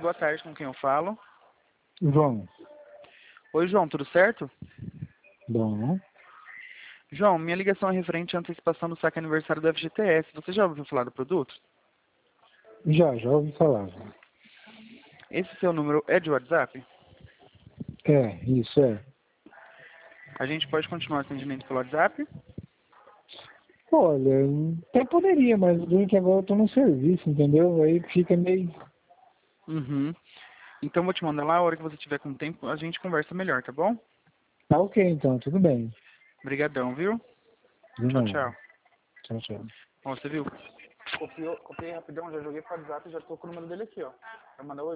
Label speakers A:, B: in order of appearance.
A: boa tarde, com quem eu falo?
B: João.
A: Oi, João, tudo certo?
B: Bom.
A: João, minha ligação é referente à antecipação do saque aniversário do FGTS. Você já ouviu falar do produto?
B: Já ouvi falar.
A: Esse seu número é de WhatsApp?
B: Isso é.
A: A gente pode continuar o atendimento pelo WhatsApp?
B: Olha, até poderia, mas o link agora eu tô no serviço, entendeu? Aí fica meio...
A: Uhum. Então vou te mandar lá, a hora que você tiver com tempo, a gente conversa melhor, tá bom?
B: Tá ok, então, tudo bem.
A: Obrigadão, viu?
B: De
A: Tchau,
B: nada.
A: tchau.
B: Tchau, tchau.
A: Ó, você viu? Copiei rapidão, já joguei pro WhatsApp e já tô com o número dele aqui, ó. Vai mandar oi.